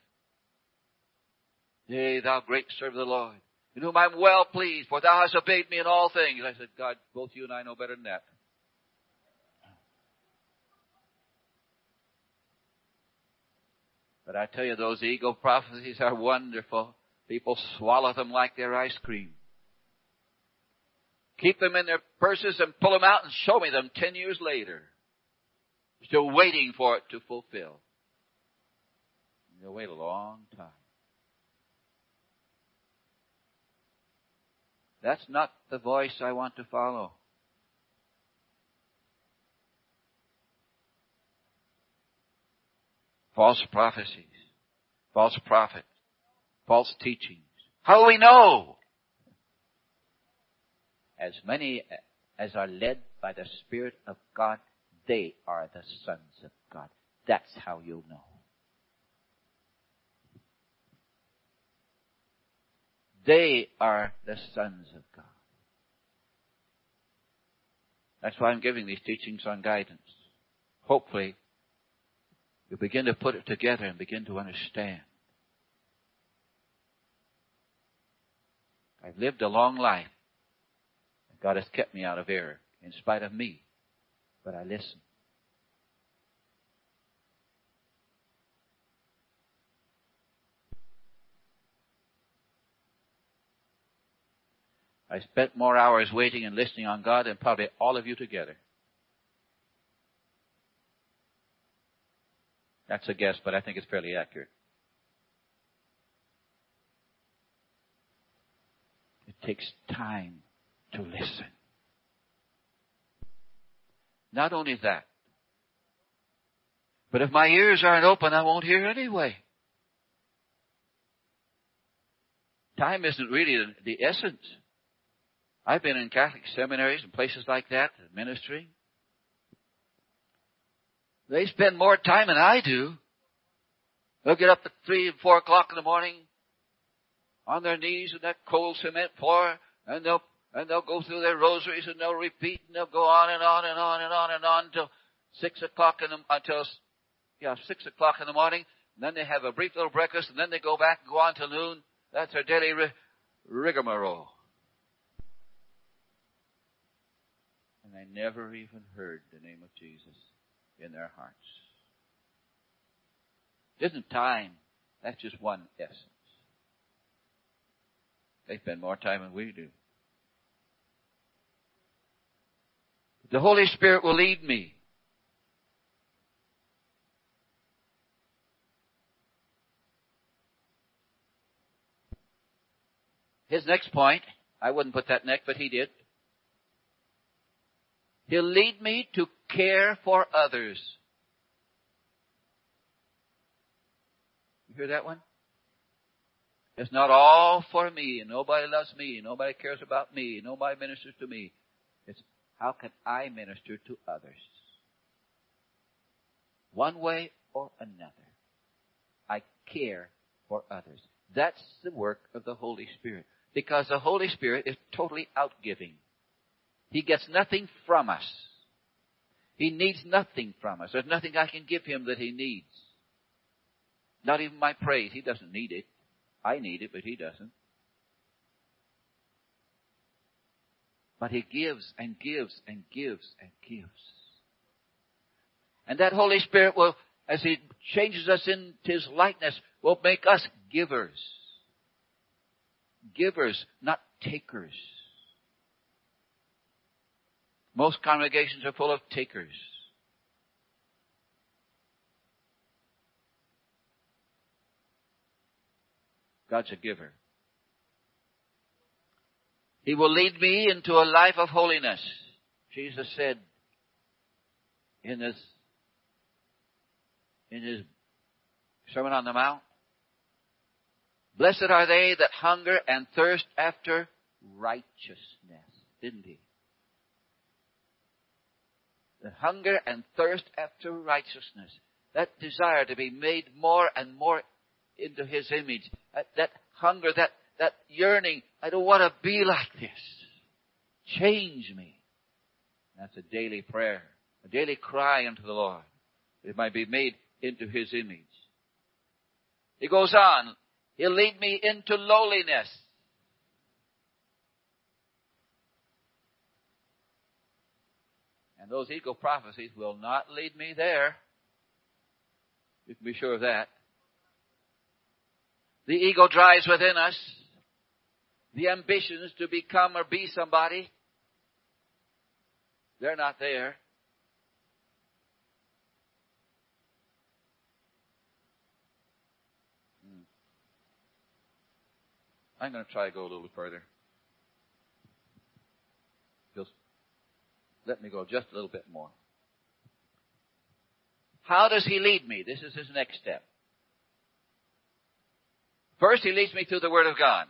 A: Yea, thou great servant of the Lord, in whom I'm well pleased, for thou hast obeyed me in all things. I said, God, both you and I know better than that. But I tell you, those ego prophecies are wonderful. People swallow them like they're ice cream. Keep them in their purses and pull them out and show me them ten years later. Still waiting for it to fulfill. They'll wait a long time. That's not the voice I want to follow. False prophecies, false prophets, false teachings. How do we know? As many as are led by the Spirit of God, they are the sons of God. That's how you'll know. They are the sons of God. That's why I'm giving these teachings on guidance. Hopefully, you'll begin to put it together and begin to understand. I've lived a long life. And God has kept me out of error in spite of me. But I listen. I spent more hours waiting and listening on God than probably all of you together. That's a guess, but I think it's fairly accurate. It takes time to listen. Not only that, but if my ears aren't open, I won't hear anyway. Time isn't really the essence. I've been in Catholic seminaries and places like that, ministering. They spend more time than I do. They'll get up at three and four o'clock in the morning on their knees in that cold cement floor, and they'll and they'll go through their rosaries and they'll repeat and they'll go on and on and on and on and on until six o'clock in the until yeah six o'clock in the morning. And then they have a brief little breakfast, and then they go back and go on till noon. That's their daily ri- rigmarole. And they never even heard the name of Jesus in their hearts. Isn't time? That's just one essence. They spend more time than we do. The Holy Spirit will lead me. His next point, I wouldn't put that next, but he did. He'll lead me to care for others. You hear that one? It's not all for me, and nobody loves me, and nobody cares about me, and nobody ministers to me. It's how can I minister to others? One way or another. I care for others. That's the work of the Holy Spirit. Because the Holy Spirit is totally outgiving. He gets nothing from us. He needs nothing from us. There's nothing I can give him that he needs. Not even my praise. He doesn't need it. I need it, but he doesn't. But he gives and gives and gives and gives. And that Holy Spirit will, as he changes us into his likeness, will make us givers. Givers, not takers. Most congregations are full of takers. God's a giver. He will lead me into a life of holiness. Jesus said in his, in his Sermon on the Mount, blessed are they that hunger and thirst after righteousness. Didn't he? The hunger and thirst after righteousness. That desire to be made more and more into his image. That, that hunger, that, that yearning. I don't want to be like this. Change me. That's a daily prayer. A daily cry unto the Lord. It might be made into his image. He goes on. He'll lead me into lowliness. And those ego prophecies will not lead me there. You can be sure of that. The ego drives within us the ambitions to become or be somebody. They're not there. I'm going to try to go a little further. Just let me go just a little bit more. How does he lead me? This is his next step. First, he leads me through the Word of God.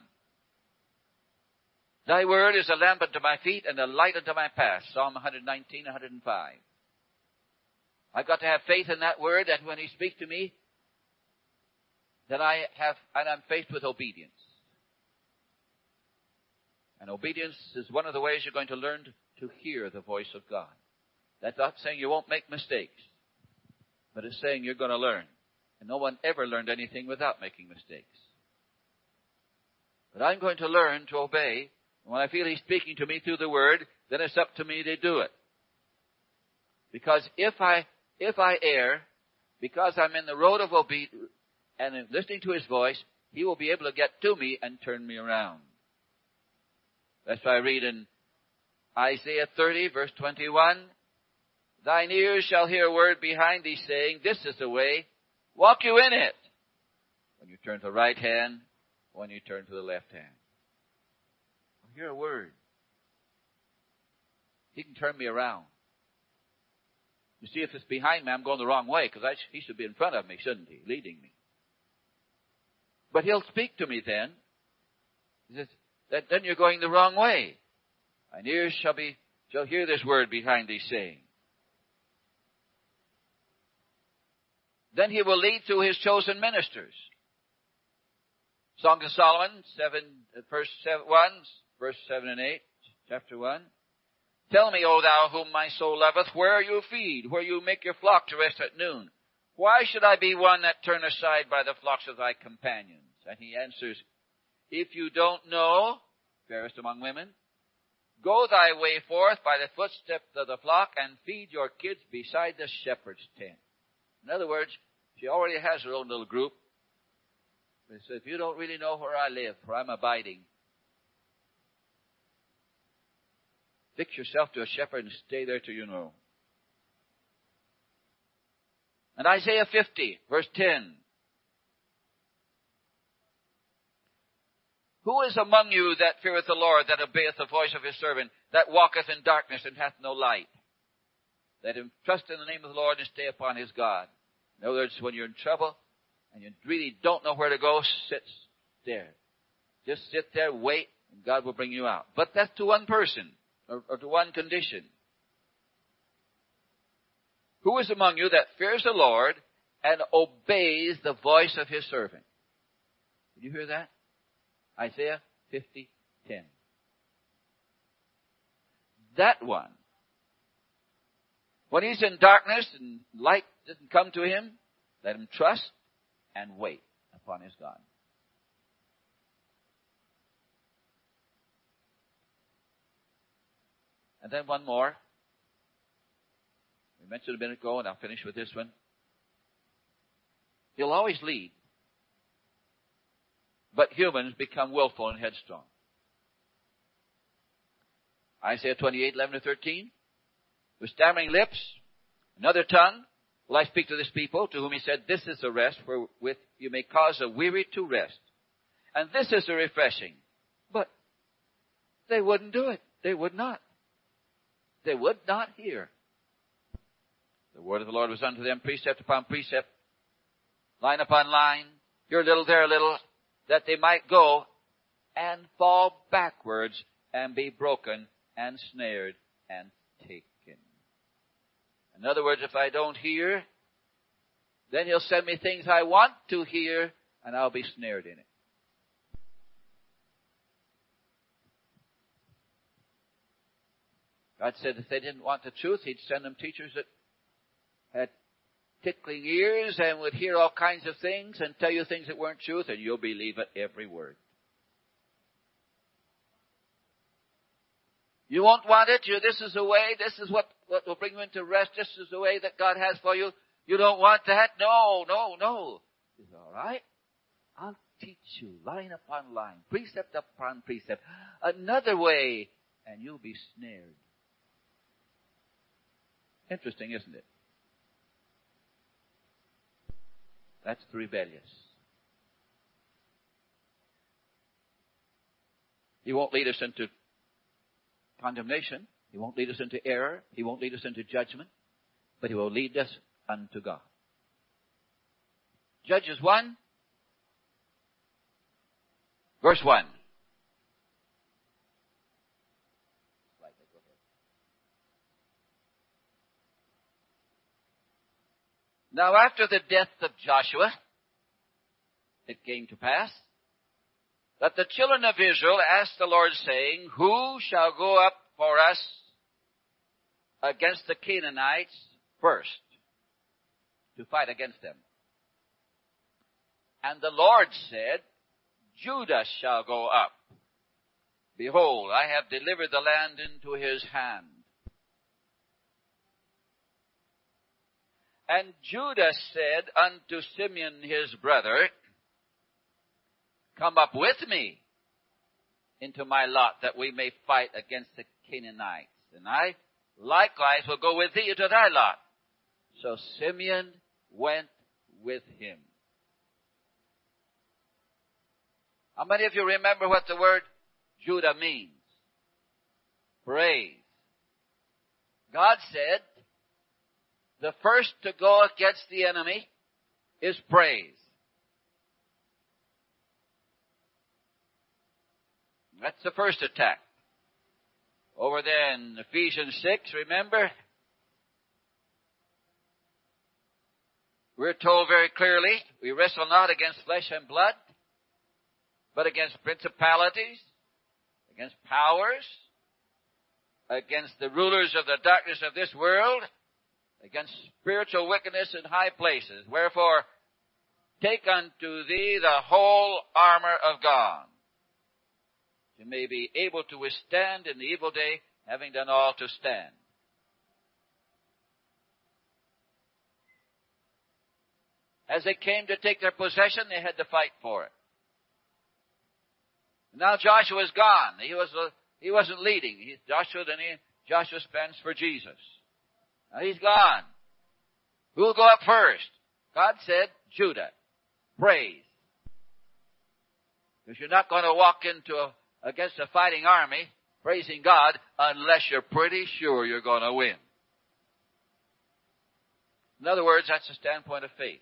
A: Thy Word is a lamp unto my feet and a light unto my path. Psalm one nineteen, one oh five. I've got to have faith in that Word that when he speaks to me, that I have, and I'm faced with obedience. And obedience is one of the ways you're going to learn to hear the voice of God. That's not saying you won't make mistakes, but it's saying you're going to learn. And no one ever learned anything without making mistakes. But I'm going to learn to obey. And when I feel He's speaking to me through the Word, then it's up to me to do it. Because if I, if I err, because I'm in the road of obedience and in listening to His voice, He will be able to get to me and turn me around. That's why I read in Isaiah thirty, verse twenty-one, Thine ears shall hear a word behind thee saying, This is the way, walk you in it. When you turn to the right hand, when you turn to the left hand. I'll hear a word. He can turn me around. You see, if it's behind me, I'm going the wrong way, because he should be in front of me, shouldn't he? Leading me. But He'll speak to me then. He says, that then you're going the wrong way. Thine ears shall be, shall hear this word behind thee saying. Then He will lead through His chosen ministers. Song of Solomon, seven, verse seven, one, verse seven and eight, chapter one. Tell me, O thou whom my soul loveth, where you feed, where you make your flock to rest at noon. Why should I be one that turn aside by the flocks of thy companions? And he answers, If you don't know, fairest among women, go thy way forth by the footsteps of the flock and feed your kids beside the shepherd's tent. In other words, she already has her own little group. He said, if you don't really know where I live, where I'm abiding, fix yourself to a shepherd and stay there till you know. And Isaiah fifty, verse ten. Who is among you that feareth the Lord, that obeyeth the voice of His servant, that walketh in darkness and hath no light? Let him trust in the name of the Lord and stay upon his God. In other words, when you're in trouble and you really don't know where to go, sit there. Just sit there, wait, and God will bring you out. But that's to one person, or, or to one condition. Who is among you that fears the Lord and obeys the voice of His servant? Did you hear that? Isaiah fifty, ten. That one, when he's in darkness and light doesn't come to him, let him trust and wait upon his God. And then one more. We mentioned a minute ago, and I'll finish with this one. He'll always lead. But humans become willful and headstrong. Isaiah twenty-eight, eleven to thirteen. With stammering lips, another tongue, will I speak to this people, to whom He said, This is the rest wherewith you may cause a weary to rest. And this is the refreshing. But they wouldn't do it. They would not. They would not hear. The word of the Lord was unto them, precept upon precept, line upon line, here a little, there a little, that they might go and fall backwards and be broken and snared and taken. In other words, if I don't hear, then He'll send me things I want to hear, and I'll be snared in it. God said if they didn't want the truth, He'd send them teachers that had tickling ears and would hear all kinds of things and tell you things that weren't truth, and you'll believe it every word. You won't want it. You, this is the way. This is what, what will bring you into rest. This is the way that God has for you. You don't want that? No, no, no. It's all right. I'll teach you line upon line, precept upon precept, another way, and you'll be snared. Interesting, isn't it? That's the rebellious. He won't lead us into condemnation. He won't lead us into error. He won't lead us into judgment. But He will lead us unto God. Judges one, verse one. Now after the death of Joshua, it came to pass that the children of Israel asked the Lord, saying, Who shall go up for us against the Canaanites first, to fight against them. And the Lord said, Judah shall go up. Behold, I have delivered the land into his hand. And Judah said unto Simeon his brother, Come up with me into my lot, that we may fight against the Canaanites. And I likewise will go with thee into thy lot. So Simeon went with him. How many of you remember what the word Judah means? Praise. God said, the first to go against the enemy is praise. That's the first attack. Over there in Ephesians six, remember? We're told very clearly, we wrestle not against flesh and blood, but against principalities, against powers, against the rulers of the darkness of this world, against spiritual wickedness in high places. Wherefore, take unto thee the whole armor of God, you may be able to withstand in the evil day, having done all to stand. As they came to take their possession, they had to fight for it. Now Joshua is gone. He was he wasn't leading. He, Joshua then he, Joshua stands for Jesus. Now he's gone. Who will go up first? God said, Judah. Praise. Because you're not going to walk into a, against a fighting army praising God unless you're pretty sure you're going to win. In other words, that's the standpoint of faith.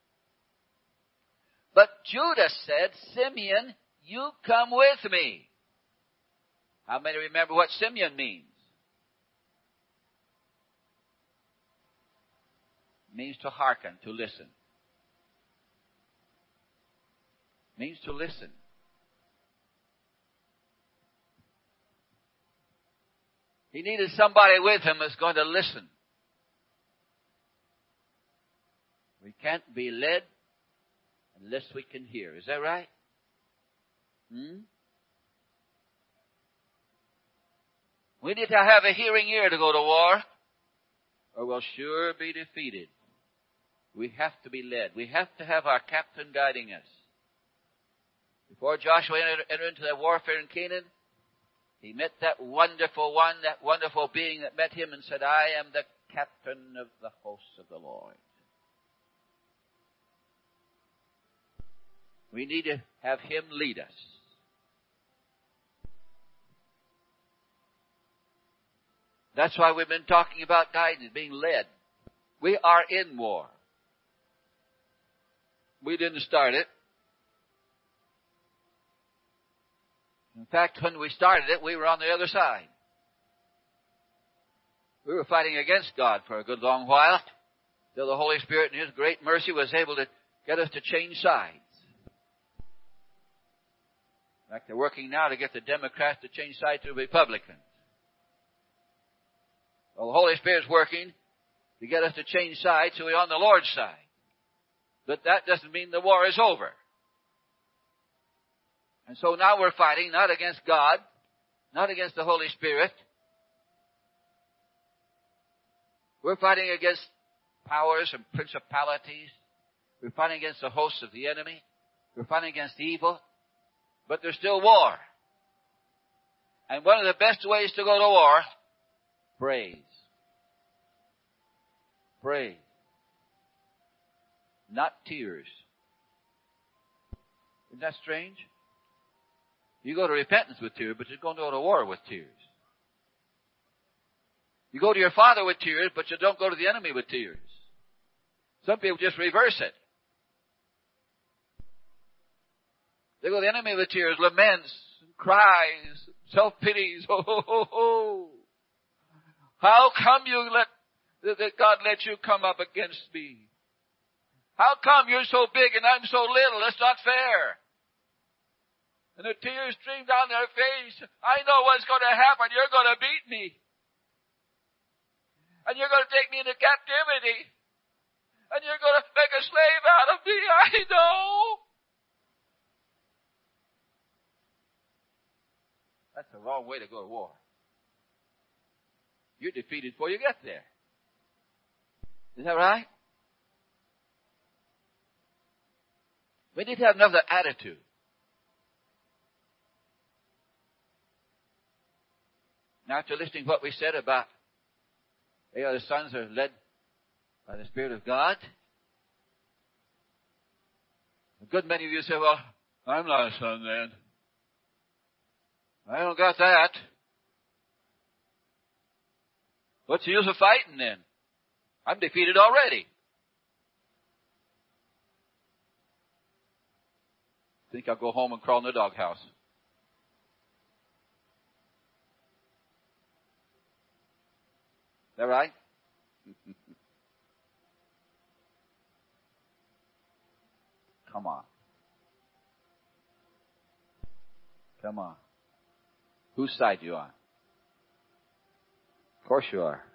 A: But Judah said, Simeon, you come with me. How many remember what Simeon means? It means to hearken, to listen. It means to listen. He needed somebody with him that's going to listen. We can't be led unless we can hear. Is that right? Hmm? We need to have a hearing ear to go to war, or we'll sure be defeated. We have to be led. We have to have our captain guiding us. Before Joshua entered, entered into that warfare in Canaan, he met that wonderful one, that wonderful being that met him and said, I am the captain of the hosts of the Lord. We need to have him lead us. That's why we've been talking about guidance, being led. We are in war. We didn't start it. In fact, when we started it, we were on the other side. We were fighting against God for a good long while, till the Holy Spirit in His great mercy was able to get us to change sides. In fact, they're working now to get the Democrats to change sides to the Republicans. Well, the Holy Spirit's working to get us to change sides so we're on the Lord's side. But that doesn't mean the war is over. And so now we're fighting not against God, not against the Holy Spirit. We're fighting against powers and principalities. We're fighting against the hosts of the enemy. We're fighting against evil. But there's still war. And one of the best ways to go to war, praise. Praise. Not tears. Isn't that strange? You go to repentance with tears, but you're going to go to war with tears. You go to your Father with tears, but you don't go to the enemy with tears. Some people just reverse it. They go to the enemy with tears, laments, cries, self-pities. Oh, oh, oh, oh. How come you let, that God let you come up against me? How come you're so big and I'm so little? That's not fair. And the tears stream down their face. I know what's going to happen. You're going to beat me. And you're going to take me into captivity. And you're going to make a slave out of me. I know. That's the wrong way to go to war. You're defeated before you get there. Is that right? We need to have another attitude. Now, after listening to what we said about, you know, the sons are led by the Spirit of God, a good many of you say, well, I'm not a son then. I don't got that. What's the use of fighting then? I'm defeated already. Think I'll go home and crawl in the doghouse. Is that right? Come on. Come on. Whose side you on? Of course you are.